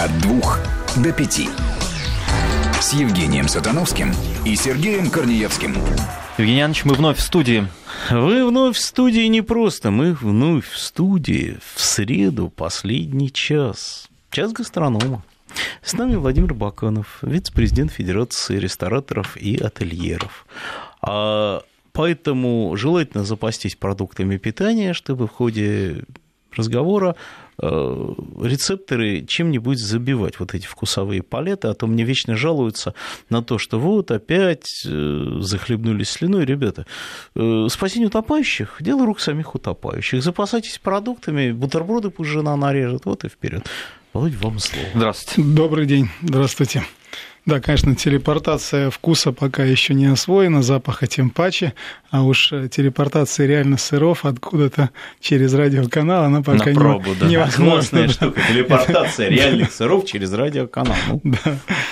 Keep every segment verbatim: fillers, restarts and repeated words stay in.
От двух до пяти. С Евгением Сатановским и Сергеем Корнеевским. Евгений Иванович, мы вновь в студии. Вы вновь в студии не просто, мы вновь в студии в среду, последний час. Час гастронома. С нами Владимир Баканов, вице-президент Федерации рестораторов и ательеров. А поэтому желательно запастись продуктами питания, чтобы в ходе разговора рецепторы чем-нибудь забивать, вот эти вкусовые палеты, а то мне вечно жалуются на то, что вот опять захлебнулись слюной. Ребята, спасение утопающих – дело рук самих утопающих. Запасайтесь продуктами, бутерброды пусть жена нарежет, вот и вперед. Володь, вам слово. Здравствуйте. Добрый день, здравствуйте. Да, конечно, телепортация вкуса пока еще не освоена, запаха тем паче, а уж телепортация реально сыров откуда-то через радиоканал, она пока на пробу, не, да. невозможна. Классная да. штука, телепортация реальных сыров через радиоканал. Ну. Да.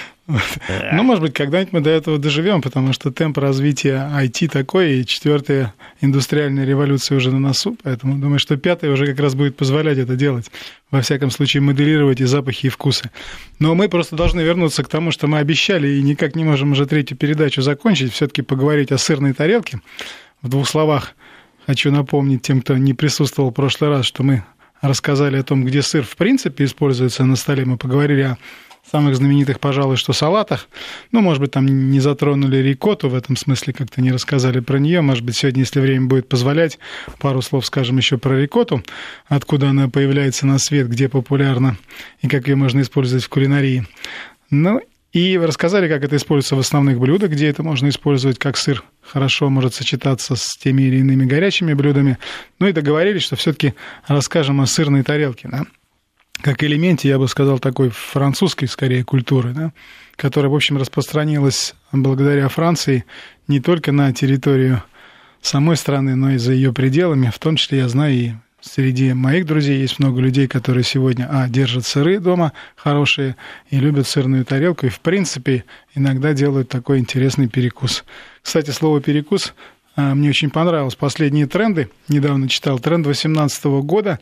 Ну, может быть, когда-нибудь мы до этого доживем, потому что темп развития ай ти такой, и четвертая индустриальная революция уже на носу, поэтому думаю, что пятая уже как раз будет позволять это делать, во всяком случае моделировать и запахи, и вкусы. Но мы просто должны вернуться к тому, что мы обещали, и никак не можем уже третью передачу закончить, все-таки поговорить о сырной тарелке. В двух словах хочу напомнить тем, кто не присутствовал в прошлый раз, что мы рассказали о том, где сыр в принципе используется на столе, мы поговорили о самых знаменитых, пожалуй, что салатах. Ну, может быть, там не затронули рикотту, в этом смысле как-то не рассказали про нее. Может быть, сегодня, если время будет позволять, пару слов скажем еще про рикотту, откуда она появляется на свет, где популярна и как ее можно использовать в кулинарии. Ну, и рассказали, как это используется в основных блюдах, где это можно использовать, как сыр хорошо может сочетаться с теми или иными горячими блюдами. Ну, и договорились, что все-таки расскажем о сырной тарелке, да? Как элементе, я бы сказал, такой французской, скорее, культуры, да, которая, в общем, распространилась благодаря Франции не только на территорию самой страны, но и за ее пределами. В том числе, я знаю, и среди моих друзей есть много людей, которые сегодня, а, держат сыры дома хорошие и любят сырную тарелку, и, в принципе, иногда делают такой интересный перекус. Кстати, слово «перекус» мне очень понравилось. Последние тренды, недавно читал, тренд две тысячи восемнадцатого года,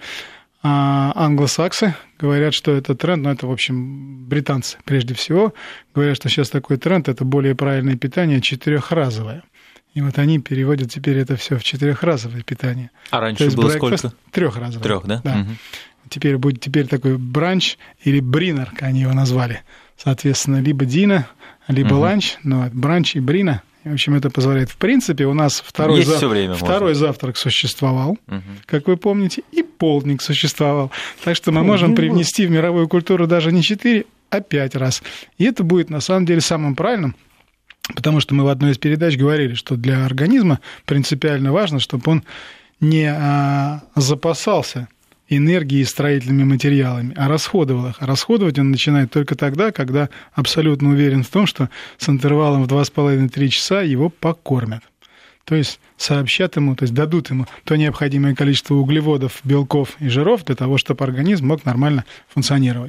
а англосаксы говорят, что это тренд, ну, это, в общем, британцы прежде всего, говорят, что сейчас такой тренд, это более правильное питание, четырехразовое. И вот они переводят теперь это все в четырехразовое питание. А раньше было сколько? Трехразовое. Трех, да? Да. Угу. Теперь будет теперь такой бранч или бринер, как они его назвали. Соответственно, либо дина, либо угу. ланч, но бранч и брина. В общем, это позволяет. В принципе, у нас второй, зав... второй завтрак существовал, угу. как вы помните, и полдник существовал. Так что мы О, можем привнести в мировую культуру даже не четыре, а пять раз. И это будет, на самом деле, самым правильным, потому что мы в одной из передач говорили, что для организма принципиально важно, чтобы он не а, запасался энергией и строительными материалами, а расходовал их. А расходовать он начинает только тогда, когда абсолютно уверен в том, что с интервалом в два с половиной - три часа его покормят. То есть сообщат ему, то есть дадут ему то необходимое количество углеводов, белков и жиров для того, чтобы организм мог нормально функционировать,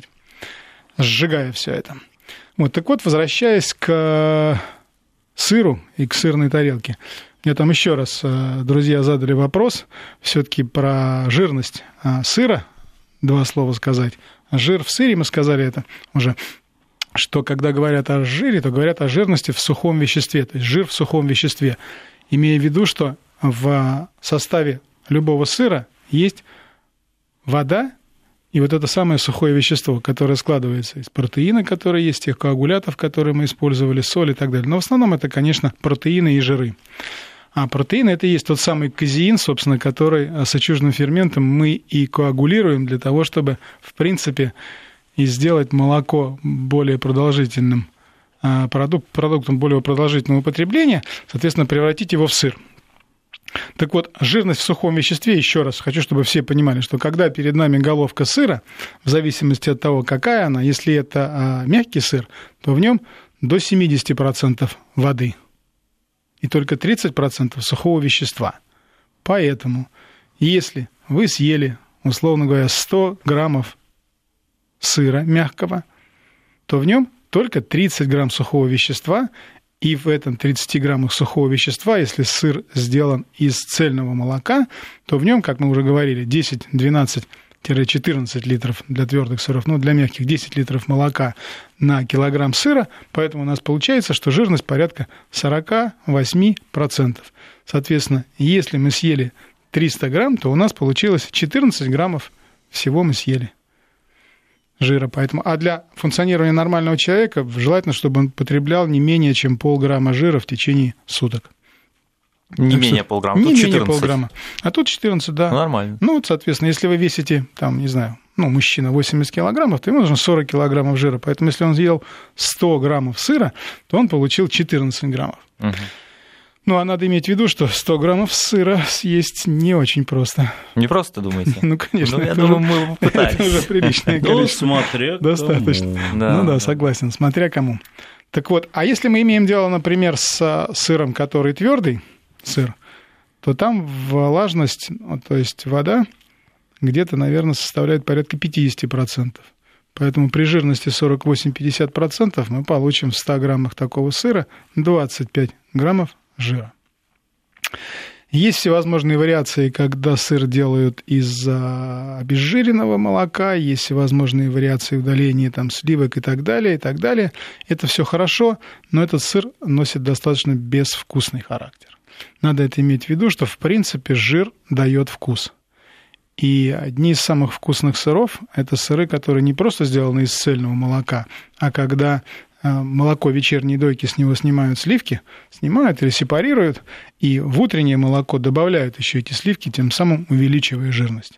сжигая все это. Вот, так вот, возвращаясь к сыру и к сырной тарелке, мне там еще раз друзья задали вопрос все-таки про жирность сыра, два слова сказать. Жир в сыре, мы сказали это уже, что когда говорят о жире, то говорят о жирности в сухом веществе, то есть жир в сухом веществе, имея в виду, что в составе любого сыра есть вода и вот это самое сухое вещество, которое складывается из протеина, которые есть, тех коагулятов, которые мы использовали, соль и так далее. Но в основном это, конечно, протеины и жиры. А протеин – это и есть тот самый казеин, собственно, который с отчужденным ферментом мы и коагулируем для того, чтобы, в принципе, и сделать молоко более продолжительным, продукт, продуктом более продолжительного употребления, соответственно, превратить его в сыр. Так вот, жирность в сухом веществе, еще раз хочу, чтобы все понимали, что когда перед нами головка сыра, в зависимости от того, какая она, если это мягкий сыр, то в нем до семьдесят процентов воды и только тридцать процентов сухого вещества. Поэтому, если вы съели, условно говоря, сто граммов сыра мягкого, то в нем только тридцать грамм сухого вещества, и в этом тридцати граммах сухого вещества, если сыр сделан из цельного молока, то в нем, как мы уже говорили, десять-двенадцать четырнадцать литров для твердых сыров, ну, для мягких десять литров молока на килограмм сыра, поэтому у нас получается, что жирность порядка сорок восемь процентов. Соответственно, если мы съели триста грамм, то у нас получилось четырнадцать граммов всего мы съели жира. Поэтому, а для функционирования нормального человека желательно, чтобы он потреблял не менее чем полграмма жира в течение суток. Не так менее полграмма, тут не четырнадцать. Менее полграмма. А тут четырнадцать, да. Ну, нормально. Ну, вот, соответственно, если вы весите, там, не знаю, ну, мужчина восемьдесят килограммов, то ему нужно сорок килограммов жира. Поэтому, если он съел сто граммов сыра, то он получил четырнадцать граммов. Угу. Ну, а надо иметь в виду, что сто граммов сыра съесть не очень просто. Не просто, думаете? Ну, конечно. Ну, я думаю, мы попытались. Это уже приличное количество. Ну, смотря достаточно. Ну да, согласен, смотря кому. Так вот, а если мы имеем дело, например, с сыром, который твердый сыр, то там влажность, то есть вода, где-то, наверное, составляет порядка пятьдесят процентов. Поэтому при жирности сорок восемь - пятьдесят процентов мы получим в ста граммах такого сыра двадцать пять граммов жира. Есть всевозможные вариации, когда сыр делают из обезжиренного молока, есть всевозможные вариации удаления там, сливок и так далее, и так далее. Это все хорошо, но этот сыр носит достаточно безвкусный характер. Надо это иметь в виду, что, в принципе, жир дает вкус. И одни из самых вкусных сыров – это сыры, которые не просто сделаны из цельного молока, а когда молоко вечерней дойки, с него снимают сливки, снимают или сепарируют, и в утреннее молоко добавляют еще эти сливки, тем самым увеличивая жирность.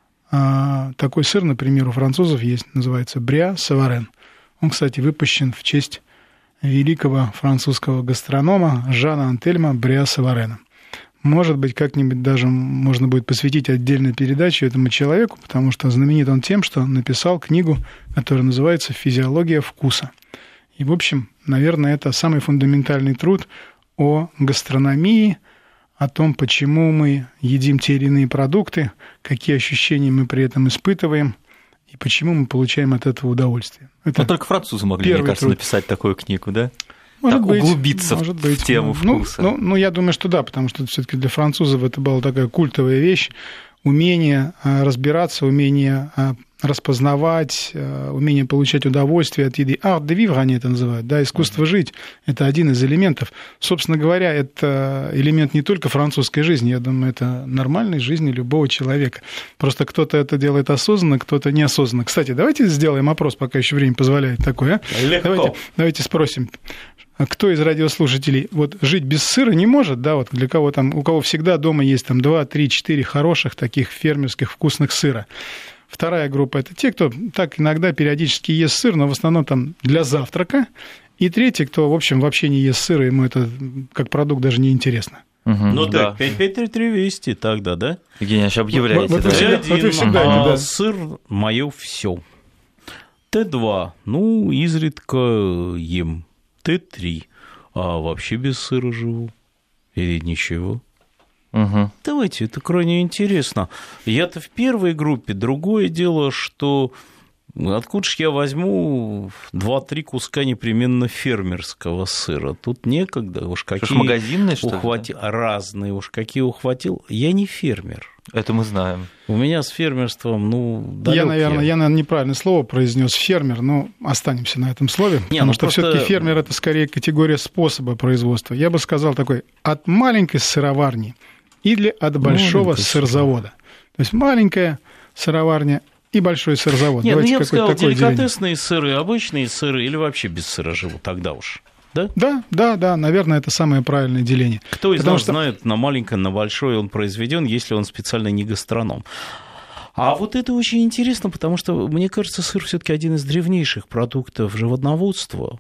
А такой сыр, например, у французов есть, называется Бриа-Саварен. Он, кстати, выпущен в честь великого французского гастронома Жана Антельма Бриа-Саварена. Может быть, как-нибудь даже можно будет посвятить отдельную передачу этому человеку, потому что знаменит он тем, что написал книгу, которая называется «Физиология вкуса». И, в общем, наверное, это самый фундаментальный труд о гастрономии, о том, почему мы едим те или иные продукты, какие ощущения мы при этом испытываем, и почему мы получаем от этого удовольствие. Это Но только французы могли, мне кажется, труд. написать такую книгу, да? Может так быть, углубиться может в быть. тему ну, вкуса. Ну, ну, я думаю, что да, потому что все-таки для французов это была такая культовая вещь, умение разбираться, умение распознавать, умение получать удовольствие от еды. Art de vivre они это называют, да, искусство mm-hmm. жить. Это один из элементов. Собственно говоря, это элемент не только французской жизни, я думаю, это нормальной жизни любого человека. Просто кто-то это делает осознанно, кто-то неосознанно. Кстати, давайте сделаем опрос, пока еще время позволяет такое. А? Давайте, давайте спросим. Кто из радиослушателей вот жить без сыра не может, да, вот для кого там, у кого всегда дома есть там два, три, четыре хороших таких фермерских вкусных сыра. Вторая группа – это те, кто так иногда периодически ест сыр, но в основном там для завтрака. И третий, кто, в общем, вообще не ест сыр, ему это как продукт даже не интересно. Угу, ну да. Так, пять пять три три двести тогда, да? Евгений, объявляете. Вот, да? вот, вот, вот вы всегда, а да. Сыр – мое все. Т два, ну, изредка ем. Т три, а вообще без сыра живу. Или ничего. Угу. Давайте, это крайне интересно. Я-то в первой группе. Другое дело, что откуда ж я возьму два-три куска непременно фермерского сыра? Тут некогда. Уж какие что, магазинные, что ухвати... ли? Разные уж какие ухватил. Я не фермер. Это мы знаем. У меня с фермерством, ну, далёк я, наверное, я, наверное, неправильное слово произнес фермер, но останемся на этом слове, не, потому ну, что просто... все-таки фермер это скорее категория способа производства. Я бы сказал такой: от маленькой сыроварни или от большого Маленький сырзавода. То есть маленькая сыроварня и большой сырзавод. Нет, Давайте ну я бы сказал, деликатесные деление. сыры, обычные сыры или вообще без сыра живут тогда уж. Да? Да, да, да, наверное, это самое правильное деление. Кто из Потому нас что... знает, на маленькое, на большое он произведен, если он специально не гастроном. А вот это очень интересно, потому что, мне кажется, сыр все-таки один из древнейших продуктов животноводства.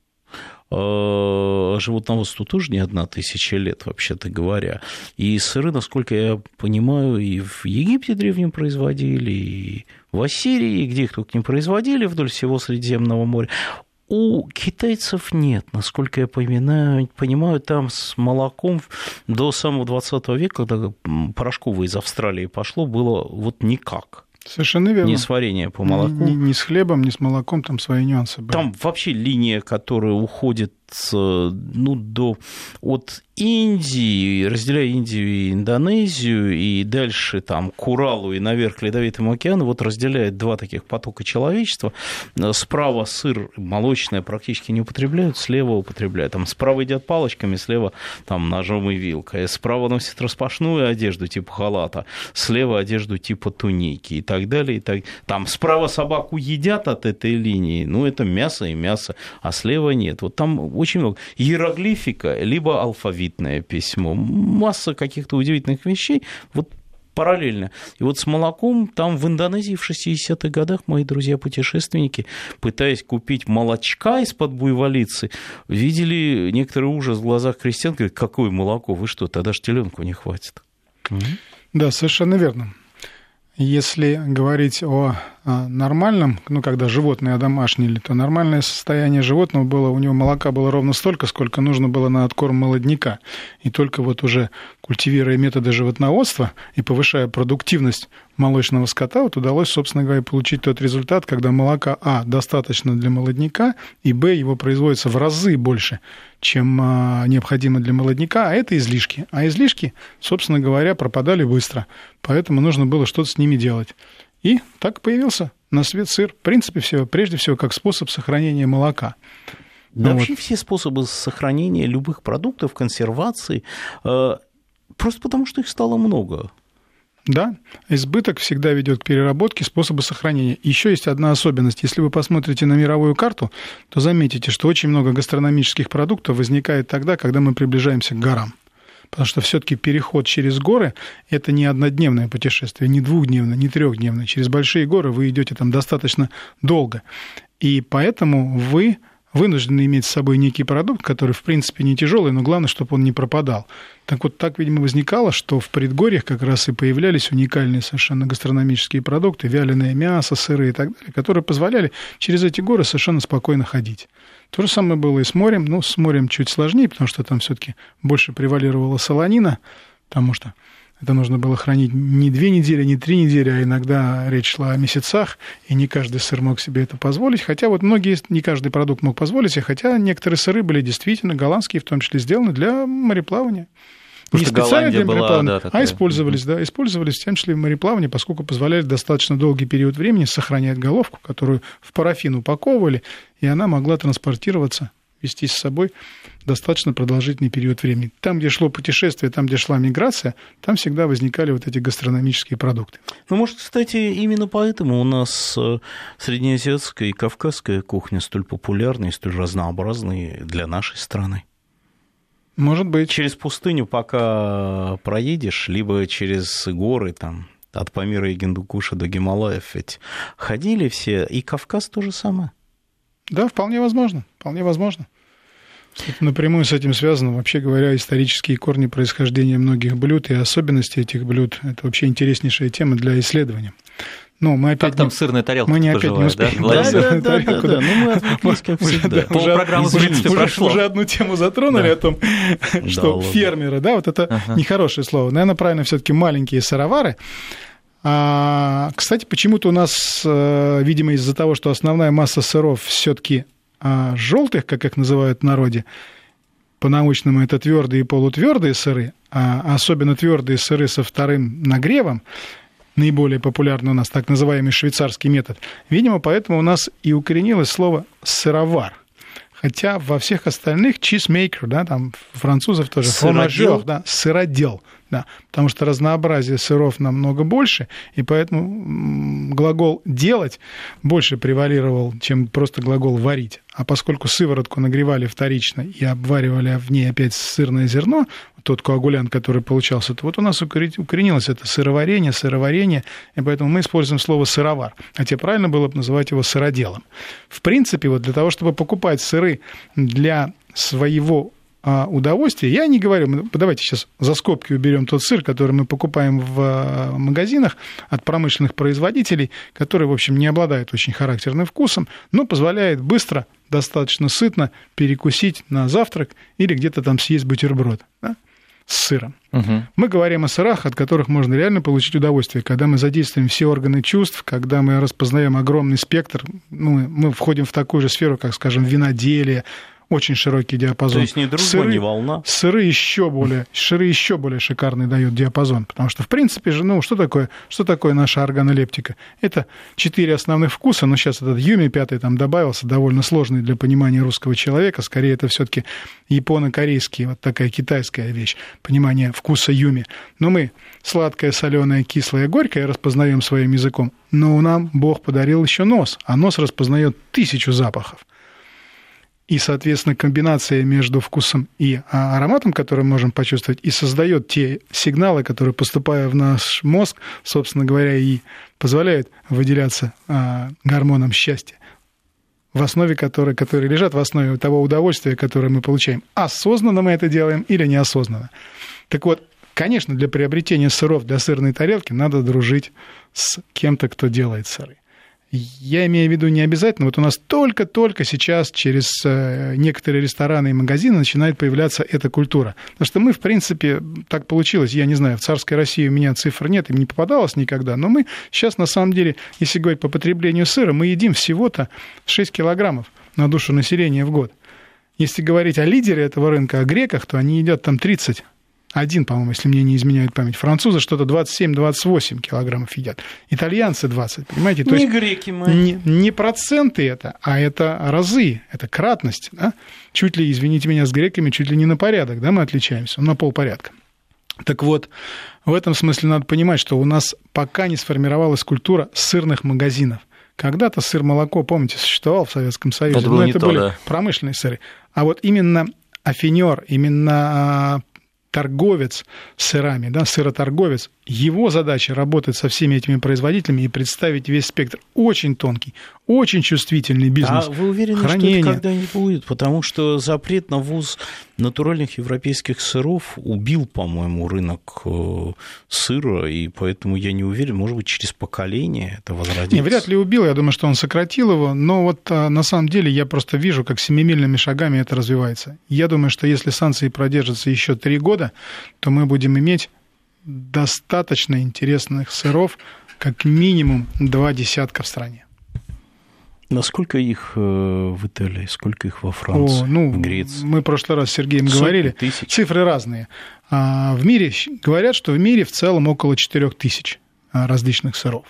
Животноводству тоже не одна тысяча лет, вообще-то говоря. И сыры, насколько я понимаю, и в Египте древнем производили, и в Ассирии, и где их только не производили вдоль всего Средиземного моря. У китайцев нет, насколько я понимаю, понимаю, там с молоком до самого двадцатого века, когда порошковое из Австралии пошло, было вот никак. Совершенно верно. Не с варенья по молоку. Ни, ни с хлебом, ни с молоком, там свои нюансы были. Там вообще линия, которая уходит ну, до, от Индии, разделяя Индию и Индонезию, и дальше там к Уралу и наверх к Ледовитому океану, вот разделяет два таких потока человечества. Справа сыр молочное практически не употребляют, слева употребляют. Там справа едят палочками, слева там ножом и вилкой. Справа носят распашную одежду типа халата, слева одежду типа туники и так далее. И так... Там справа собаку едят от этой линии, ну, это мясо и мясо, а слева нет. Вот там очень много. Иероглифика, либо алфавит. Письмо. Масса каких-то удивительных вещей. Вот параллельно. И вот с молоком там в Индонезии в шестидесятых годах мои друзья-путешественники, пытаясь купить молочка из-под буйволицы, видели некоторый ужас в глазах крестьян. Говорят, какое молоко? Вы что, тогда ж теленку не хватит. Да, совершенно верно. Если говорить о нормальном, ну, когда животные одомашнили, то нормальное состояние животного было, у него молока было ровно столько, сколько нужно было на откорм молодняка. И только вот уже культивируя методы животноводства и повышая продуктивность молочного скота, вот удалось, собственно говоря, получить тот результат, когда молока, а, достаточно для молодняка, и, б, его производится в разы больше, чем необходимо для молодняка, а это излишки. А излишки, собственно говоря, пропадали быстро, поэтому нужно было что-то с ними делать. И так появился на свет сыр, в принципе, все, прежде всего, как способ сохранения молока. Да, ну, вообще вот. Все способы сохранения любых продуктов, консервации, э, просто потому что их стало много. Да, избыток всегда ведет к переработке способа сохранения. Еще есть одна особенность. Если вы посмотрите на мировую карту, то заметите, что очень много гастрономических продуктов возникает тогда, когда мы приближаемся к горам. Потому что все-таки переход через горы – это не однодневное путешествие, не двухдневное, не трехдневное. Через большие горы вы идете там достаточно долго. И поэтому вы вынуждены иметь с собой некий продукт, который, в принципе, не тяжелый, но главное, чтобы он не пропадал. Так вот, так, видимо, возникало, что в предгорьях как раз и появлялись уникальные совершенно гастрономические продукты, вяленое мясо, сыры и так далее, которые позволяли через эти горы совершенно спокойно ходить. То же самое было и с морем, но с морем чуть сложнее, потому что там все-таки больше превалировала солонина, потому что это нужно было хранить не две недели, не три недели, а иногда речь шла о месяцах, и не каждый сыр мог себе это позволить. Хотя вот многие, не каждый продукт мог позволить себе, хотя некоторые сыры были действительно голландские, в том числе сделаны для мореплавания. Потому не специально для мореплавания, была, да, такая... а использовались, да, использовались в том числе в мореплавании, поскольку позволяли достаточно долгий период времени сохранять головку, которую в парафин упаковывали, и она могла транспортироваться, вести с собой достаточно продолжительный период времени. Там, где шло путешествие, там, где шла миграция, там всегда возникали вот эти гастрономические продукты. Ну, может, кстати, именно поэтому у нас среднеазиатская и кавказская кухня столь популярны и столь разнообразны для нашей страны. Может быть. Через пустыню пока проедешь, либо через горы, там, от Памира и Гиндукуша до Гималаев, ведь ходили все, и Кавказ то же самое. Да, вполне возможно, вполне возможно. Напрямую с этим связано, вообще говоря, исторические корни происхождения многих блюд и особенности этих блюд. Это вообще интереснейшая тема для исследования. Но мы опять как там не... сырная тарелка мы не опять не успеем. Да, да, да, да, да, ну мы отвлеклись, как всегда. Полпрограммы, в принципе, прошло. Уже одну тему затронули о том, что фермеры, да, вот это нехорошее слово. Наверное, правильно все-таки маленькие сыровары. А, кстати, почему-то у нас, видимо, из-за того, что основная масса сыров все-таки желтых, как их называют в народе, по-научному это твердые и полутвердые сыры, а особенно твердые сыры со вторым нагревом, наиболее популярный у нас так называемый швейцарский метод. Видимо, поэтому у нас и укоренилось слово «сыровар». Хотя во всех остальных cheesemaker, да, там французов тоже фромажер, да, сыродел, да, потому что разнообразие сыров намного больше, и поэтому глагол «делать» больше превалировал, чем просто глагол «варить». А поскольку сыворотку нагревали вторично и обваривали в ней опять сырное зерно, тот коагулянт, который получался, то вот у нас укоренилось это сыроварение, сыроварение, и поэтому мы используем слово «сыровар». Хотя правильно было бы называть его сыроделом. В принципе, вот для того, чтобы покупать сыры для своего удовольствия, я не говорю, давайте сейчас за скобки уберем тот сыр, который мы покупаем в магазинах от промышленных производителей, который, в общем, не обладает очень характерным вкусом, но позволяет быстро, достаточно сытно перекусить на завтрак или где-то там съесть бутерброд, да, с сыром. Угу. Мы говорим о сырах, от которых можно реально получить удовольствие, когда мы задействуем все органы чувств, когда мы распознаем огромный спектр, ну, мы входим в такую же сферу, как, скажем, виноделие, очень широкий диапазон. То есть ни дружба, сыры, ни волна. Сыры еще более, сыры еще более шикарный дают диапазон, потому что, в принципе же, ну, что такое, что такое наша органолептика? Это четыре основных вкуса, но сейчас этот юми пятый там добавился, довольно сложный для понимания русского человека, скорее это все-таки японо-корейский, вот такая китайская вещь, понимание вкуса юми. Но мы сладкое, соленое, кислое, горькое распознаем своим языком, но нам Бог подарил еще нос, а нос распознает тысячу запахов. И, соответственно, комбинация между вкусом и ароматом, который мы можем почувствовать, и создает те сигналы, которые, поступая в наш мозг, собственно говоря, и позволяют выделяться гормонам счастья, в основе которой, которые лежат в основе того удовольствия, которое мы получаем. Осознанно мы это делаем или неосознанно. Так вот, конечно, для приобретения сыров для сырной тарелки надо дружить с кем-то, кто делает сыры. Я имею в виду не обязательно. Вот у нас только-только сейчас через некоторые рестораны и магазины начинает появляться эта культура. Потому что мы, в принципе, так получилось, я не знаю, в царской России у меня цифр нет, им не попадалось никогда, но мы сейчас, на самом деле, если говорить по потреблению сыра, мы едим всего-то шесть килограммов на душу населения в год. Если говорить о лидере этого рынка, о греках, то они едят там тридцать. Один, по-моему, если мне не изменяет память. Французы что-то двадцать семь - двадцать восемь килограммов едят. Итальянцы двадцать, понимаете? То не есть греки мы. Не, не проценты это, а это разы, это кратность. Да? Чуть ли, извините меня, с греками, чуть ли не на порядок, да, мы отличаемся, на полпорядка. Так вот, в этом смысле надо понимать, что у нас пока не сформировалась культура сырных магазинов. Когда-то сыр-молоко, помните, существовал в Советском Союзе, это но это то, были да. промышленные сыры. А вот именно афинер, именно торговец сырами, да, сыроторговец, его задача работать со всеми этими производителями и представить весь спектр. Очень тонкий, очень чувствительный бизнес. А вы уверены, хранение. Что это когда-нибудь будет? Потому что запрет на ввоз натуральных европейских сыров убил, по-моему, рынок сыра, и поэтому я не уверен, может быть, через поколение это возродится. Не, вряд ли убил, я думаю, что он сократил его, но вот на самом деле я просто вижу, как семимильными шагами это развивается. Я думаю, что если санкции продержатся еще три года, то мы будем иметь достаточно интересных сыров, как минимум два десятка в стране. Насколько их в Италии, сколько их во Франции, О, ну, в Греции? Мы в прошлый раз с Сергеем Сотни говорили, тысяч. Цифры разные. А в мире, говорят, что в мире в целом около четырех тысяч различных сыров.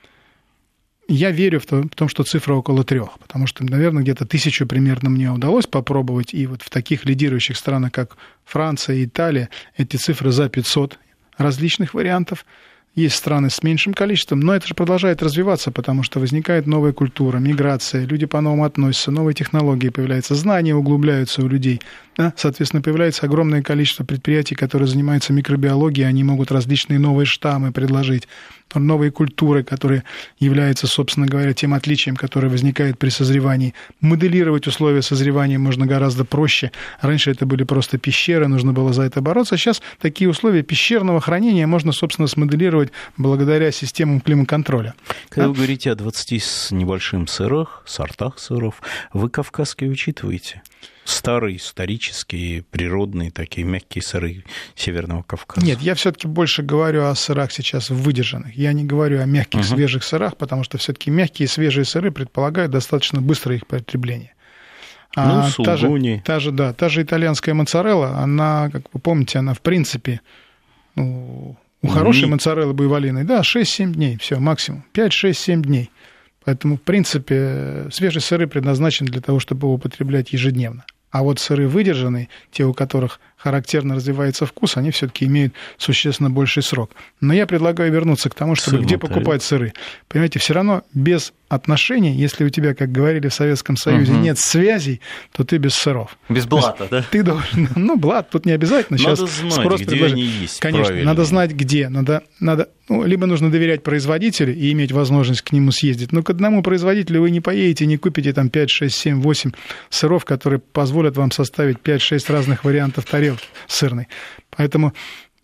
Я верю в то, в том, что цифра около трех, потому что, наверное, где-то тысячу примерно мне удалось попробовать, и вот в таких лидирующих странах, как Франция и Италия, эти цифры за пятьсот различных вариантов. Есть страны с меньшим количеством, но это же продолжает развиваться, потому что возникает новая культура, миграция, люди по-новому относятся, новые технологии появляются, знания углубляются у людей. Да? Соответственно, появляется огромное количество предприятий, которые занимаются микробиологией, они могут различные новые штаммы предложить, новые культуры, которые являются, собственно говоря, тем отличием, которое возникает при созревании. Моделировать условия созревания можно гораздо проще. Раньше это были просто пещеры, нужно было за это бороться. Сейчас такие условия пещерного хранения можно, собственно, смоделировать благодаря системам климат-контроля. Когда да? вы говорите о двадцати с небольшим сырах, сортах сыров, вы кавказские учитываете? Старые, исторические, природные, такие мягкие сыры Северного Кавказа? Нет, я все-таки больше говорю о сырах сейчас выдержанных. Я не говорю о мягких, uh-huh. свежих сырах, потому что все-таки мягкие свежие сыры предполагают достаточно быстрое их потребление. Ну, а сулугуни. Та же, та, же, да, та же итальянская моцарелла, она, как вы помните, она в принципе, ну, у хорошей mm-hmm. моцареллы буйволиной, да, шесть-семь дней, все, максимум, пять-шесть-семь дней. Поэтому, в принципе, свежие сыры предназначены для того, чтобы его употреблять ежедневно. А вот сыры выдержанные, те, у которых характерно развивается вкус, они все-таки имеют существенно больший срок. Но я предлагаю вернуться к тому, чтобы Сыр где мотарель. покупать сыры. Понимаете, все равно без отношений, если у тебя, как говорили в Советском Союзе, угу. нет связей, то ты без сыров. Без блата, да? Ты должен, ну, блат тут не обязательно. Надо Сейчас знать, спрос где предложит. они есть. Конечно, правильно. Надо знать, где. Надо, надо, ну, либо нужно доверять производителю и иметь возможность к нему съездить. Но к одному производителю вы не поедете, не купите там пять, шесть, семь, восемь сыров, которые позволят вам составить пять-шесть разных вариантов тарелки сырной. Поэтому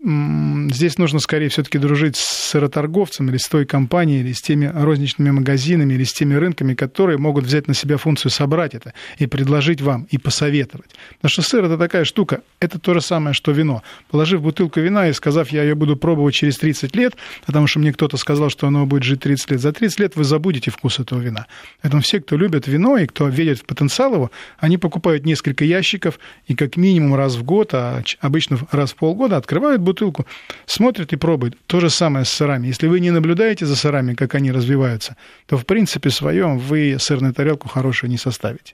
здесь нужно скорее все-таки дружить с сыроторговцем или с той компанией, или с теми розничными магазинами, или с теми рынками, которые могут взять на себя функцию собрать это и предложить вам, и посоветовать. Потому что сыр – это такая штука, это то же самое, что вино. Положив бутылку вина и сказав, я ее буду пробовать через тридцать лет, потому что мне кто-то сказал, что оно будет жить тридцать лет, за тридцать лет вы забудете вкус этого вина. Поэтому все, кто любит вино и кто верит в потенциал его, они покупают несколько ящиков и как минимум раз в год, а обычно раз в полгода открывают бутылку, смотрят и пробуют. То же самое с сырами. Если вы не наблюдаете за сырами, как они развиваются, то в принципе своем вы сырную тарелку хорошую не составите.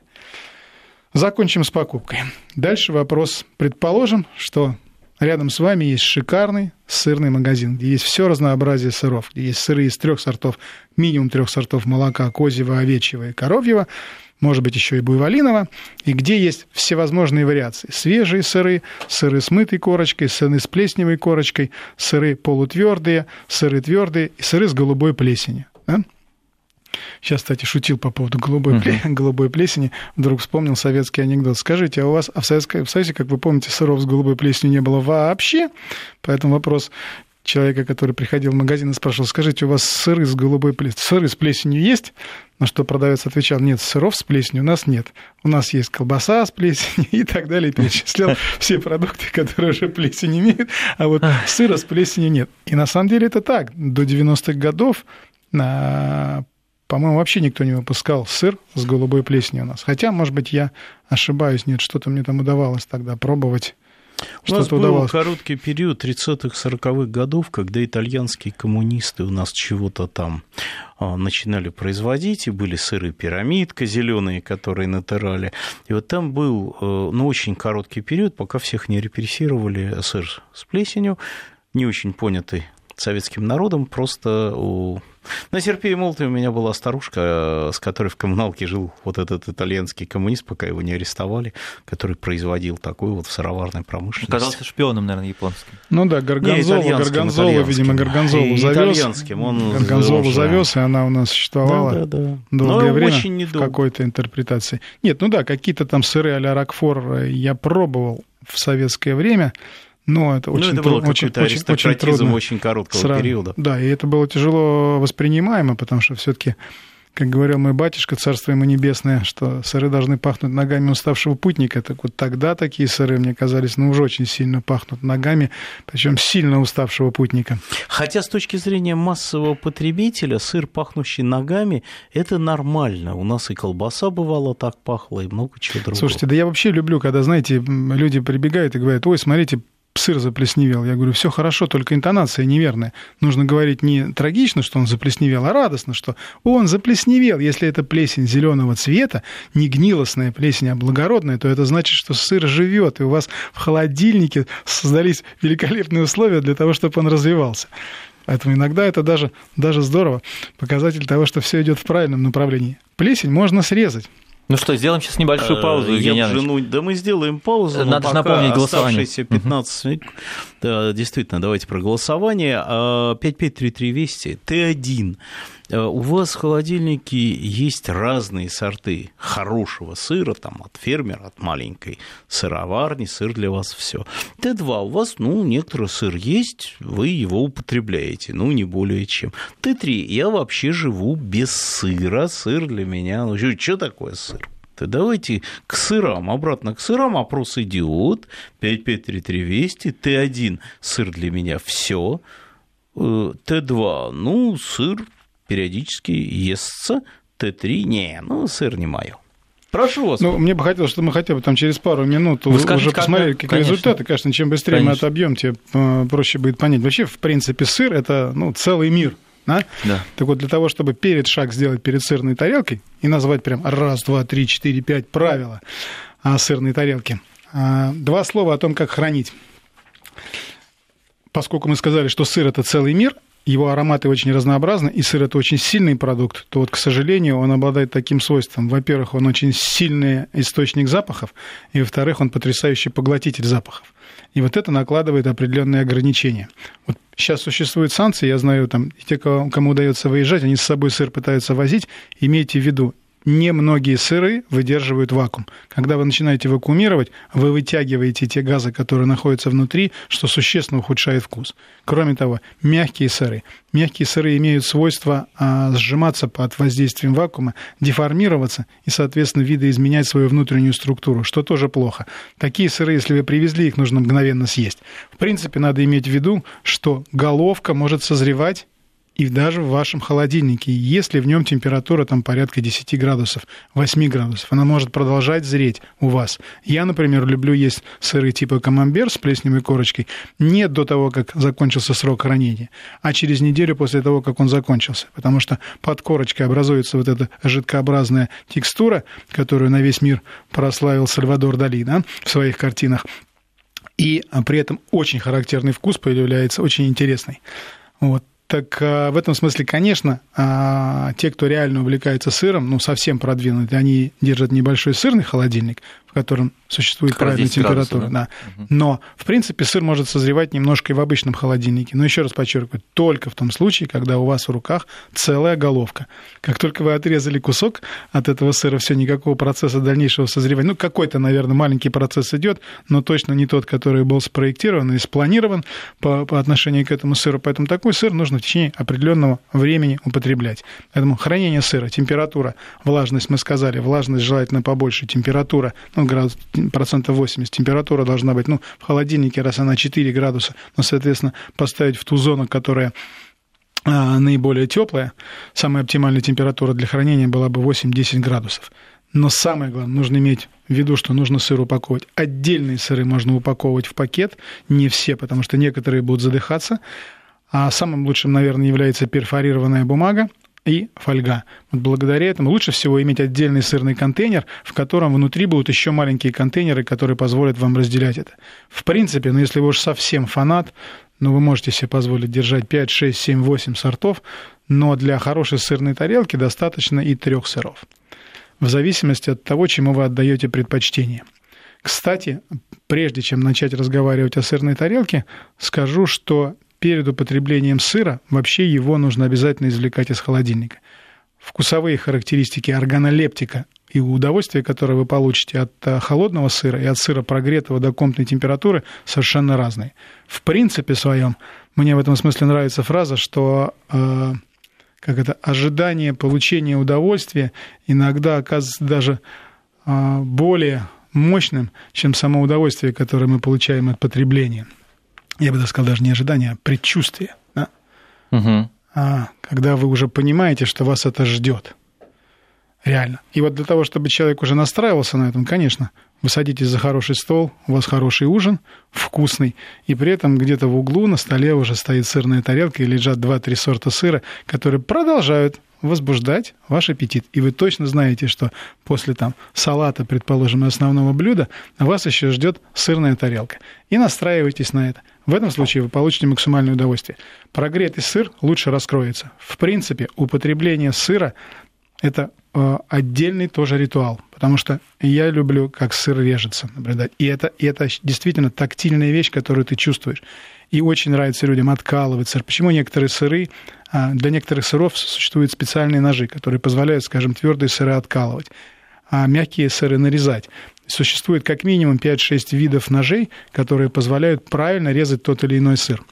Закончим с покупкой. Дальше вопрос. Предположим, что рядом с вами есть шикарный сырный магазин, где есть все разнообразие сыров, где есть сыры из трех сортов, минимум трех сортов молока, козьего, овечьего и коровьего, может быть, еще и буйволиного, и где есть всевозможные вариации. Свежие сыры, сыры с мытой корочкой, сыры с плесневой корочкой, сыры полутвердые, сыры твердые и сыры с голубой плесенью. Да? Сейчас, кстати, шутил по поводу голубой, uh-huh. голубой плесени. Вдруг вспомнил советский анекдот. Скажите, а у вас а в Советском Союзе, как вы помните, сыров с голубой плесенью не было вообще? Поэтому вопрос человека, который приходил в магазин и спрашивал, скажите, у вас сыры с голубой плесенью, сыры с плесенью есть? На что продавец отвечал, нет, сыров с плесенью у нас нет. У нас есть колбаса с плесенью и так далее. Перечислял все продукты, которые уже плесень имеют, а вот сыра с плесенью нет. И на самом деле это так. До девяностых годов, на, по-моему, вообще никто не выпускал сыр с голубой плесенью у нас. Хотя, может быть, я ошибаюсь, нет, что-то мне там удавалось тогда пробовать. У нас был удавалось. Короткий период тридцатых-сороковых годов, когда итальянские коммунисты у нас чего-то там начинали производить, и были сыры пирамидка зеленые, которые натирали. И вот там был, ну, очень короткий период, пока всех не репрессировали, сыр с плесенью, не очень понятый советским народом, просто у... На Серпе и Молотове у меня была старушка, с которой в коммуналке жил вот этот итальянский коммунист, пока его не арестовали, который производил такую вот в сыроварной промышленности. Оказался шпионом, наверное, японским. Ну да, Горгонзолу, Горгонзолу, видимо, Горгонзолу завез. Итальянским. Он Горгонзолу завез, и она у нас существовала да, да, да. долгое Но время очень в какой-то интерпретации. Нет, ну да, какие-то там сыры а-ля Рокфор я пробовал в советское время, но это очень, это было трудно, очень, очень, очень трудно. Очень короткого сразу. периода. Да, и это было тяжело воспринимаемо, потому что все-таки, как говорил мой батюшка, царство ему небесное, что сыры должны пахнуть ногами уставшего путника. Так вот тогда такие сыры мне казались, ну, уже очень сильно пахнут ногами, причем сильно уставшего путника. Хотя с точки зрения массового потребителя сыр, пахнущий ногами, это нормально. У нас и колбаса бывала так пахла, и много чего другого. Слушайте, да я вообще люблю, когда, знаете, люди прибегают и говорят, ой, смотрите, сыр заплесневел. Я говорю, все хорошо, только интонация неверная. Нужно говорить не трагично, что он заплесневел, а радостно, что он заплесневел. Если это плесень зеленого цвета, не гнилостная плесень, а благородная, то это значит, что сыр живет, и у вас в холодильнике создались великолепные условия для того, чтобы он развивался. Поэтому иногда это даже, даже здорово. Показатель того, что все идет в правильном направлении. Плесень можно срезать. Ну что, сделаем сейчас небольшую паузу, Евгений жену... Да мы сделаем паузу, Надо но напомнить голосование. Оставшиеся пятнадцать минут, да, действительно, давайте про голосование. пять пять три три двести, Т один. У вас в холодильнике есть разные сорты хорошего сыра, там, от фермера, от маленькой сыроварни, сыр для вас все. Т два, у вас, ну, некоторый сыр есть, вы его употребляете, ну, не более чем. Т три, я вообще живу без сыра, сыр для меня, ну, что, что такое сыр? Давайте к сырам, обратно к сырам, опрос идет, пять пять три три двести, Т один, сыр для меня все, Т два, ну, сыр периодически естся, Т три, не, ну, сыр не мое. Прошу вас. Ну, мне бы хотелось, чтобы мы хотя бы там через пару минут Вы скажете, уже посмотрели, какие конечно. результаты. Конечно, чем быстрее конечно. мы отобьем, тем проще будет понять. Вообще, в принципе, сыр – это, ну, целый мир. Да? Да. Так вот, для того, чтобы перед шаг сделать перед сырной тарелкой и назвать прям раз, два, три, четыре, пять правила о сырной тарелке, два слова о том, как хранить. Поскольку мы сказали, что сыр – это целый мир, его ароматы очень разнообразны, и сыр – это очень сильный продукт, то вот, к сожалению, он обладает таким свойством. Во-первых, он очень сильный источник запахов, и, во-вторых, он потрясающий поглотитель запахов. И вот это накладывает определенные ограничения. Вот сейчас существуют санкции, я знаю, там, те, кому удается выезжать, они с собой сыр пытаются возить. Имейте в виду, немногие сыры выдерживают вакуум. Когда вы начинаете вакуумировать, вы вытягиваете те газы, которые находятся внутри, что существенно ухудшает вкус. Кроме того, мягкие сыры. Мягкие сыры имеют свойство а, сжиматься под воздействием вакуума, деформироваться и, соответственно, видоизменять свою внутреннюю структуру, что тоже плохо. Такие сыры, если вы привезли, их нужно мгновенно съесть. В принципе, надо иметь в виду, что головка может созревать и даже в вашем холодильнике, если в нем температура там порядка десять градусов, восемь градусов, она может продолжать зреть у вас. Я, например, люблю есть сыры типа камамбер с плесневой корочкой не до того, как закончился срок хранения, а через неделю после того, как он закончился, потому что под корочкой образуется вот эта жидкообразная текстура, которую на весь мир прославил Сальвадор Дали, да, в своих картинах, и при этом очень характерный вкус появляется, очень интересный. Вот. Так в этом смысле, конечно, те, кто реально увлекается сыром, ну, совсем продвинутые, они держат небольшой сырный холодильник, в котором существует правильная температура. Да? Да. Угу. Но, в принципе, сыр может созревать немножко и в обычном холодильнике. Но еще раз подчеркиваю, только в том случае, когда у вас в руках целая головка. Как только вы отрезали кусок от этого сыра, все, никакого процесса дальнейшего созревания. Ну, какой-то, наверное, маленький процесс идет, но точно не тот, который был спроектирован и спланирован по, по отношению к этому сыру. Поэтому такой сыр нужно в течение определенного времени употреблять. Поэтому хранение сыра, температура, влажность, мы сказали, влажность желательно побольше, температура, ну, градус, процентов восемьдесят, температура должна быть, ну, в холодильнике, раз она четыре градуса, но, соответственно, поставить в ту зону, которая а, наиболее теплая, самая оптимальная температура для хранения была бы восемь-десять градусов. Но самое главное, нужно иметь в виду, что нужно сыр упаковывать. Отдельные сыры можно упаковывать в пакет, не все, потому что некоторые будут задыхаться, а самым лучшим, наверное, является перфорированная бумага и фольга. Вот благодаря этому лучше всего иметь отдельный сырный контейнер, в котором внутри будут еще маленькие контейнеры, которые позволят вам разделять это. В принципе, ну, если вы уж совсем фанат, ну, вы можете себе позволить держать пять, шесть, семь, восемь сортов, но для хорошей сырной тарелки достаточно и трех сыров, в зависимости от того, чему вы отдаете предпочтение. Кстати, прежде чем начать разговаривать о сырной тарелке, скажу, что перед употреблением сыра вообще его нужно обязательно извлекать из холодильника. Вкусовые характеристики органолептика и удовольствие, которое вы получите от холодного сыра и от сыра прогретого до комнатной температуры, совершенно разные. В принципе своем, мне в этом смысле нравится фраза, что э, как это, ожидание получения удовольствия иногда оказывается даже э, более мощным, чем само удовольствие, которое мы получаем от потребления. Я бы даже сказал, даже не ожидание, а предчувствие. Да? Угу. А, когда вы уже понимаете, что вас это ждет. Реально. И вот для того, чтобы человек уже настраивался на этом, конечно, вы садитесь за хороший стол, у вас хороший ужин, вкусный, и при этом где-то в углу на столе уже стоит сырная тарелка и лежат два-три сорта сыра, которые продолжают возбуждать ваш аппетит. И вы точно знаете, что после там салата, предположим, основного блюда, вас еще ждет сырная тарелка. И настраивайтесь на это. В этом случае вы получите максимальное удовольствие. Прогретый сыр лучше раскроется. В принципе, употребление сыра – это э, отдельный тоже ритуал, потому что я люблю, как сыр режется, наблюдать. И это, и это действительно тактильная вещь, которую ты чувствуешь. И очень нравится людям откалывать сыр. Почему некоторые сыры, для некоторых сыров существуют специальные ножи, которые позволяют, скажем, твердые сыры откалывать, а мягкие сыры нарезать. Существует как минимум пять-шесть видов ножей, которые позволяют правильно резать тот или иной сыр.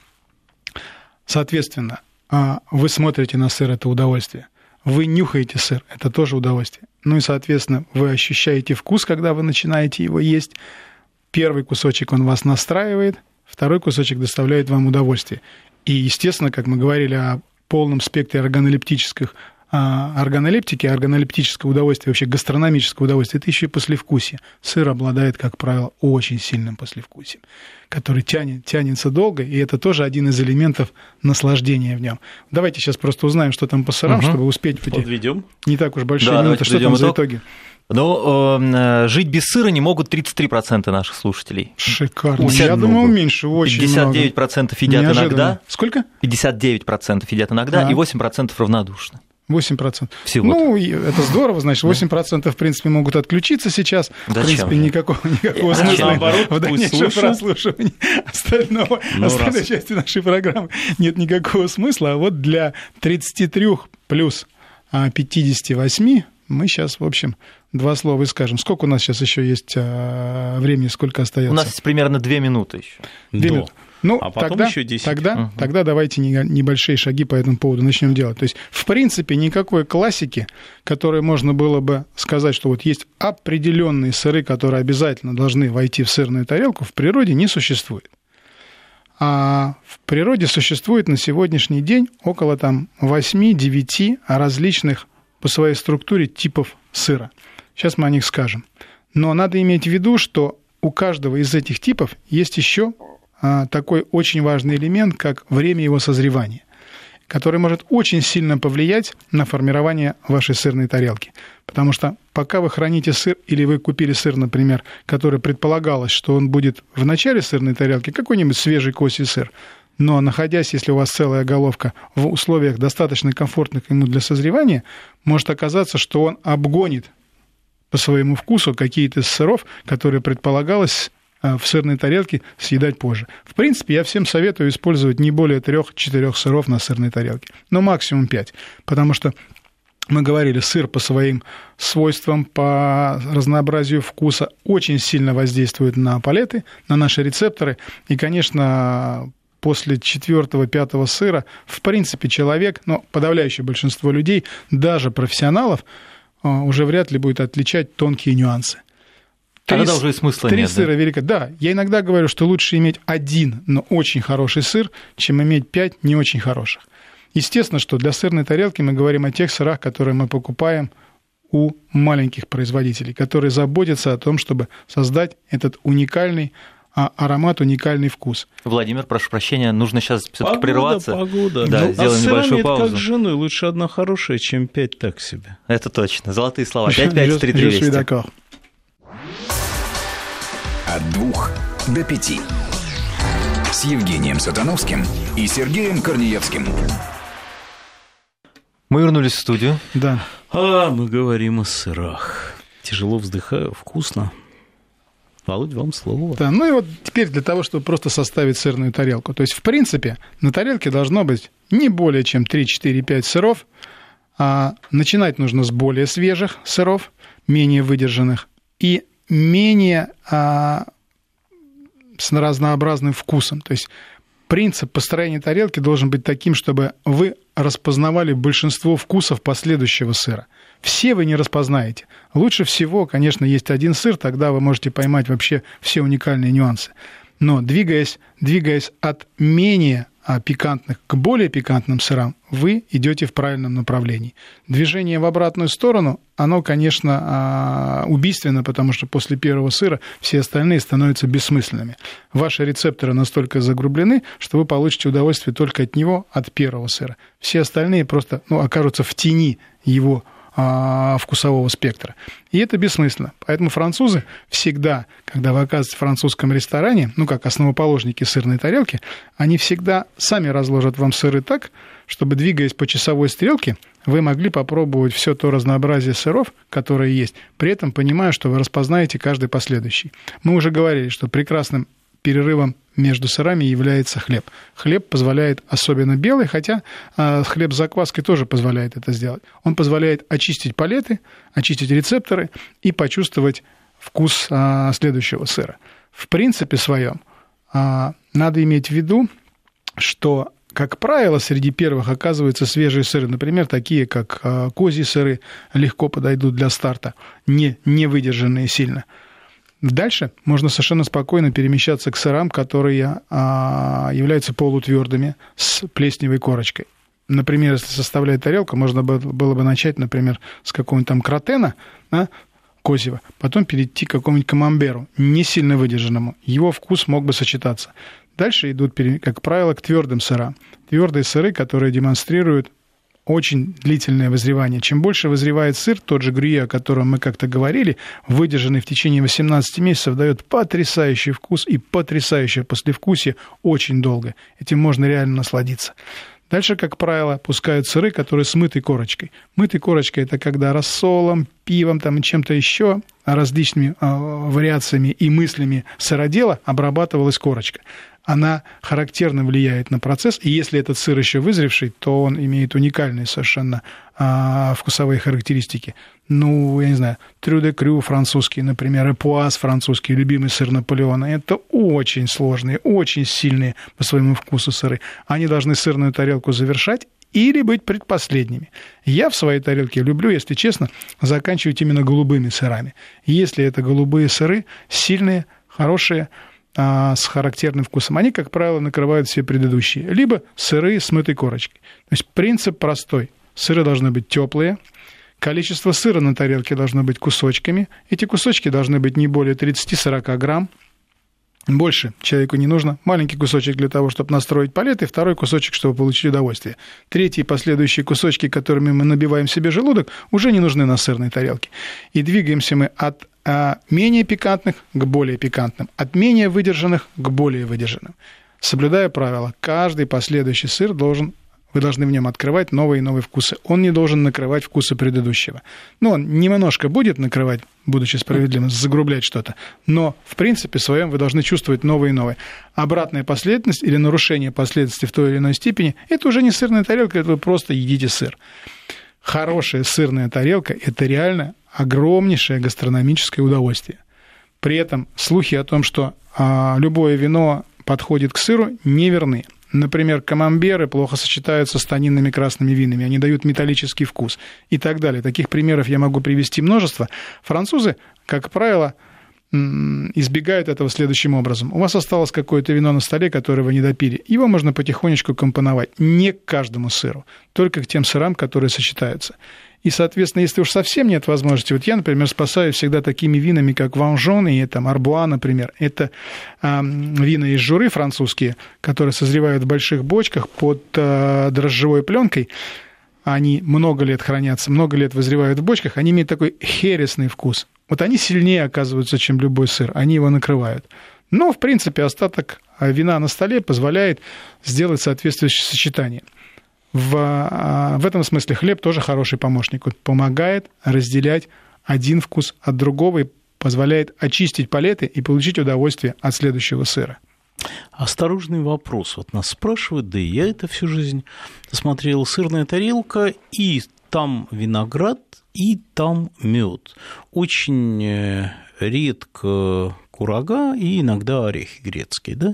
Соответственно, вы смотрите на сыр – это удовольствие. Вы нюхаете сыр – это тоже удовольствие. Ну и, соответственно, вы ощущаете вкус, когда вы начинаете его есть. Первый кусочек он вас настраивает, второй кусочек доставляет вам удовольствие. И, естественно, как мы говорили о полном спектре органолептических, органолептики, органолептическое удовольствие, вообще гастрономическое удовольствие, это еще и послевкусие. Сыр обладает, как правило, очень сильным послевкусием, который тянет, тянется долго, и это тоже один из элементов наслаждения в нем. Давайте сейчас просто узнаем, что там по сырам, угу. чтобы успеть. Подведем. Не так уж большие да, минуты. Что там за итоги? Ну, э, жить без сыра не могут тридцать три процента наших слушателей. Шикарно. пятьдесят, Я думал, меньше, очень пятьдесят девять процентов едят Неожиданно. иногда. Сколько? пятьдесят девять процентов едят иногда, а. и восемь процентов равнодушны. восемь процентов. Всего. Ну, это здорово, значит, восемь процентов, в принципе, могут отключиться сейчас. Зачем? В принципе, никакого, никакого смысла в дальнейшем прослушивании остального, ну, остальной раз. части нашей программы нет никакого смысла. А вот для тридцати трёх плюс пятидесяти восьми Мы сейчас, в общем, два слова и скажем. Сколько у нас сейчас еще есть времени, сколько остается? У нас есть примерно две минуты еще. Две минуты. Ну, а потом тогда, еще десять. Тогда, угу. тогда давайте небольшие шаги по этому поводу начнем делать. То есть, в принципе, никакой классики, которой можно было бы сказать, что вот есть определенные сыры, которые обязательно должны войти в сырную тарелку, в природе не существует. А в природе существует на сегодняшний день около там, восемь-девять различных по своей структуре типов сыра. Сейчас мы о них скажем. Но надо иметь в виду, что у каждого из этих типов есть еще такой очень важный элемент, как время его созревания, который может очень сильно повлиять на формирование вашей сырной тарелки. Потому что пока вы храните сыр, или вы купили сыр, например, который предполагалось, что он будет в начале сырной тарелки, какой-нибудь свежий козий сыр, но находясь, если у вас целая головка, в условиях достаточно комфортных ему для созревания, может оказаться, что он обгонит по своему вкусу какие-то из сыров, которые предполагалось в сырной тарелке съедать позже. В принципе, я всем советую использовать не более трех-четырех сыров на сырной тарелке, но максимум пять, потому что мы говорили, сыр по своим свойствам, по разнообразию вкуса очень сильно воздействует на палеты, на наши рецепторы, и, конечно, после четвертого-пятого сыра, в принципе, человек, но подавляющее большинство людей, даже профессионалов, уже вряд ли будет отличать тонкие нюансы. Тогда уже и смысла три нет. Три сыра да? велико. Да, я иногда говорю, что лучше иметь один, но очень хороший сыр, чем иметь пять не очень хороших. Естественно, что для сырной тарелки мы говорим о тех сырах, которые мы покупаем у маленьких производителей, которые заботятся о том, чтобы создать этот уникальный аромат, уникальный вкус. Владимир, прошу прощения, нужно сейчас все-таки прерваться. Погода, да, ну, сделаем а небольшую паузу. Как с женой, лучше одна хорошая, чем пять так себе. Это точно. Золотые слова. пять пять три двести. От двух до пяти. С Евгением Сатановским и Сергеем Корнеевским. Мы вернулись в студию. Да. А мы говорим о сырах. Тяжело вздыхаю, вкусно. Володь, вам слово. Да, ну и вот теперь для того, чтобы просто составить сырную тарелку. То есть, в принципе, на тарелке должно быть не более чем три-четыре-пять сыров. А начинать нужно с более свежих сыров, менее выдержанных и менее а, с разнообразным вкусом. То есть принцип построения тарелки должен быть таким, чтобы вы распознавали большинство вкусов последующего сыра. Все вы не распознаете. Лучше всего, конечно, есть один сыр, тогда вы можете поймать вообще все уникальные нюансы. Но двигаясь, двигаясь от менее пикантных к более пикантным сырам, вы идете в правильном направлении. Движение в обратную сторону, оно, конечно, убийственно, потому что после первого сыра все остальные становятся бессмысленными. Ваши рецепторы настолько загрублены, что вы получите удовольствие только от него, от первого сыра. Все остальные просто ну, окажутся в тени его вкусового спектра. И это бессмысленно. Поэтому французы всегда, когда вы оказываетесь в французском ресторане, ну, как основоположники сырной тарелки, они всегда сами разложат вам сыры так, чтобы, двигаясь по часовой стрелке, вы могли попробовать все то разнообразие сыров, которые есть, при этом понимая, что вы распознаете каждый последующий. Мы уже говорили, что прекрасным перерывом между сырами является хлеб. Хлеб позволяет, особенно белый, хотя э, хлеб с закваской тоже позволяет это сделать. Он позволяет очистить палеты, очистить рецепторы и почувствовать вкус э, следующего сыра. В принципе своем э, надо иметь в виду, что, как правило, среди первых оказываются свежие сыры, например, такие как э, козьи сыры, легко подойдут для старта, не, не выдержанные сильно. Дальше можно совершенно спокойно перемещаться к сырам, которые а, являются полутвердыми с плесневой корочкой. Например, если составлять тарелку, можно было бы начать, например, с какого-нибудь там кротена, да, козьего, потом перейти к какому-нибудь камамберу, не сильно выдержанному. Его вкус мог бы сочетаться. Дальше идут, как правило, к твердым сырам. Твердые сыры, которые демонстрируют очень длительное вызревание. Чем больше вызревает сыр, тот же грюйе, о котором мы как-то говорили, выдержанный в течение восемнадцати месяцев, дает потрясающий вкус и потрясающее послевкусие очень долго. Этим можно реально насладиться. Дальше, как правило, пускают сыры, которые с мытой корочкой. Мытой корочкой – это когда рассолом, пивом там, и чем-то еще, различными э, вариациями и мыслями сыродела обрабатывалась корочка. она характерно влияет на процесс, и если этот сыр еще вызревший, то он имеет уникальные совершенно а, вкусовые характеристики. Ну, я не знаю, трю де крю французский, например, эпуаз французский, любимый сыр Наполеона. Это очень сложные, очень сильные по своему вкусу сыры. Они должны сырную тарелку завершать или быть предпоследними. Я в своей тарелке люблю, если честно, заканчивать именно голубыми сырами. Если это голубые сыры, сильные, хорошие, с характерным вкусом, они, как правило, накрывают все предыдущие. Либо сыры с мытой корочкой. То есть принцип простой. Сыры должны быть теплые, количество сыра на тарелке должно быть кусочками. Эти кусочки должны быть не более тридцать-сорок грамм. Больше человеку не нужно. Маленький кусочек для того, чтобы настроить палет, и второй кусочек, чтобы получить удовольствие. Третьи и последующие кусочки, которыми мы набиваем себе желудок, уже не нужны на сырной тарелке. И двигаемся мы от а, менее пикантных к более пикантным, от менее выдержанных к более выдержанным. Соблюдая правила, каждый последующий сыр должен... Вы должны в нем открывать новые и новые вкусы. Он не должен накрывать вкусы предыдущего. Ну, он немножко будет накрывать, будучи справедливым, загрублять что-то, но в принципе своем вы должны чувствовать новые и новые. Обратная последовательность или нарушение последовательности в той или иной степени – это уже не сырная тарелка, это вы просто едите сыр. Хорошая сырная тарелка – это реально огромнейшее гастрономическое удовольствие. При этом слухи о том, что а, любое вино подходит к сыру, не верны. Например, камамберы плохо сочетаются с тонинными красными винами, они дают металлический вкус и так далее. Таких примеров я могу привести множество. Французы, как правило, избегают этого следующим образом. У вас осталось какое-то вино на столе, которое вы не допили. Его можно потихонечку компоновать. Не к каждому сыру, только к тем сырам, которые сочетаются. И, соответственно, если уж совсем нет возможности, вот я, например, спасаюсь всегда такими винами, как Ванжон и там, Арбуа, например. Это э, вина из Журы французские, которые созревают в больших бочках под э, дрожжевой пленкой. Они много лет хранятся, много лет вызревают в бочках. Они имеют такой хересный вкус. Вот они сильнее оказываются, чем любой сыр. Они его накрывают. Но, в принципе, остаток вина на столе позволяет сделать соответствующее сочетание. В, в этом смысле хлеб тоже хороший помощник. Он помогает разделять один вкус от другого и позволяет очистить палеты и получить удовольствие от следующего сыра. Осторожный вопрос. Вот нас спрашивают, да и я это всю жизнь смотрел, сырная тарелка, и там виноград, и там мед. Очень редко курага и иногда орехи грецкие, да?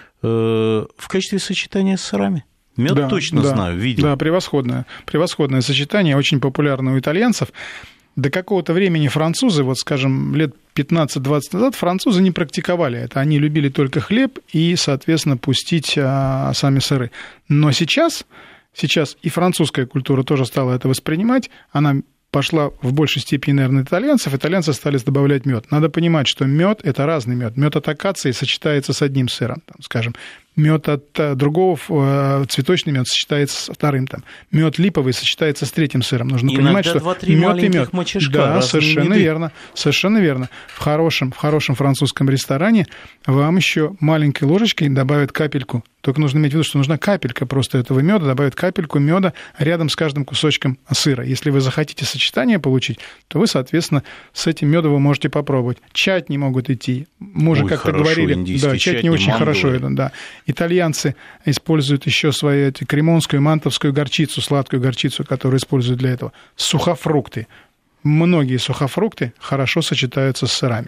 В качестве сочетания с сырами. Мед да, точно да, знаю, видел. Да, превосходное, превосходное сочетание, очень популярно у итальянцев. До какого-то времени французы, вот, скажем, лет пятнадцать-двадцать назад, французы не практиковали это. Они любили только хлеб и, соответственно, пустить а, сами сыры. Но сейчас, сейчас и французская культура тоже стала это воспринимать. Она пошла в большей степени, наверное, итальянцев. Итальянцы стали добавлять мед. Надо понимать, что мед это разный мед. Мед от акации сочетается с одним сыром, там, скажем. Мед от другого, цветочный мед сочетается с вторым. Там. Мед липовый сочетается с третьим сыром. Нужно иногда понимать, что мед и мед. Мочешка, да, совершенно меды. верно. Совершенно верно. В хорошем, в хорошем французском ресторане вам еще маленькой ложечкой добавят капельку. Только нужно иметь в виду, что нужна капелька просто этого меда, добавят капельку меда рядом с каждым кусочком сыра. Если вы захотите сочетание получить, то вы, соответственно, с этим медом вы можете попробовать. Чатни могут идти. Мы уже как-то говорили, да, чатни очень мандовые. Хорошо идут, да. Итальянцы используют еще свою эти, кремонскую, мантовскую горчицу, сладкую горчицу, которую используют для этого. Сухофрукты. Многие сухофрукты хорошо сочетаются с сырами.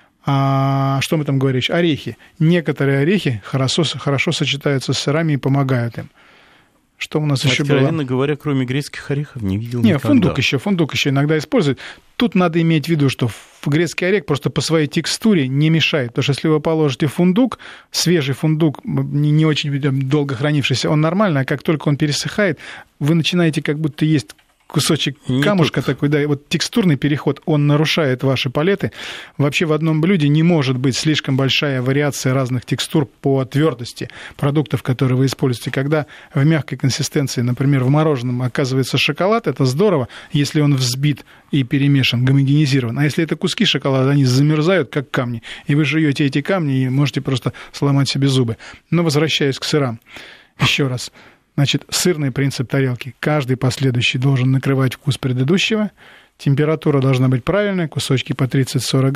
А что мы там говорим? Орехи. Некоторые орехи хорошо, хорошо сочетаются с сырами и помогают им. Что у нас еще было? Откровенно говоря, кроме грецких орехов не видел Нет, никогда. фундук еще, фундук еще иногда используют. Тут надо иметь в виду, что грецкий орех просто по своей текстуре не мешает. Потому что если вы положите фундук, свежий фундук, не, не очень долго хранившийся, он нормальный, а как только он пересыхает, вы начинаете как будто есть кусочек камушка такой, да, и вот текстурный переход, он нарушает ваши палеты. Вообще в одном блюде не может быть слишком большая вариация разных текстур по твердости продуктов, которые вы используете. Когда в мягкой консистенции, например, в мороженом оказывается шоколад, это здорово, если он взбит и перемешан, гомогенизирован. А если это куски шоколада, они замерзают, как камни, и вы жуете эти камни и можете просто сломать себе зубы. Но возвращаясь к сырам, еще раз. Значит, сырный принцип тарелки. Каждый последующий должен накрывать вкус предыдущего. Температура должна быть правильная, кусочки по тридцать-сорок грамм.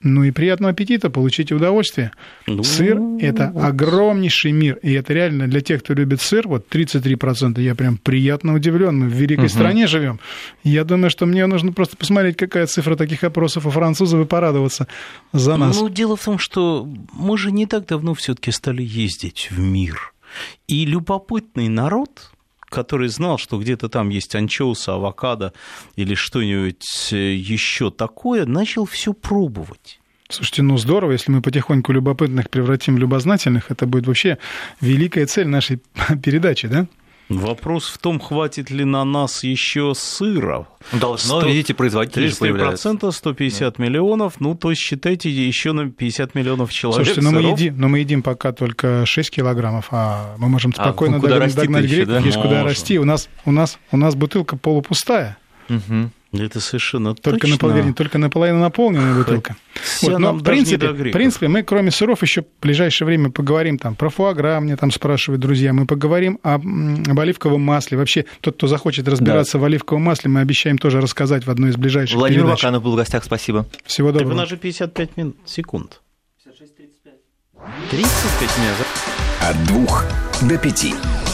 Ну и приятного аппетита, получите удовольствие. Ну, сыр – это вот огромнейший мир, и это реально для тех, кто любит сыр, вот тридцать три процента, я прям приятно удивлен, мы в великой угу. стране живем. Я думаю, что мне нужно просто посмотреть, какая цифра таких опросов у французов, и порадоваться за нас. Ну, дело в том, что мы же не так давно все-таки стали ездить в мир, и любопытный народ, который знал, что где-то там есть анчоусы, авокадо или что-нибудь еще такое, начал все пробовать. Слушайте, ну здорово, если мы потихоньку любопытных превратим в любознательных, это будет вообще великая цель нашей передачи, да? Вопрос в том, хватит ли на нас еще сыра. Должно, сто... видите, производители тридцать три процента, сто пятьдесят да. миллионов, ну, то есть, считайте, еще на пятьдесят миллионов человек. Слушайте, но мы, едим, но мы едим пока только шесть килограммов, а мы можем спокойно а, догнать, догнать греков, да? Есть куда расти. У нас, у, нас, у нас бутылка полупустая. Угу. Это совершенно только точно. Наполовину, только наполовину наполненная бутылка. Вот, но в принципе, в принципе, мы кроме сыров еще в ближайшее время поговорим там, про фуагра, мне там спрашивают друзья, мы поговорим об, об оливковом масле. Вообще, тот, кто захочет разбираться да. в оливковом масле, мы обещаем тоже рассказать в одной из ближайших Владимир передач. Ваканов был в гостях, спасибо. Всего доброго. Так у нас же пятьдесят пять минут, секунд. пятьдесят шесть тридцать пять. тридцать пять минут. От двух до пяти.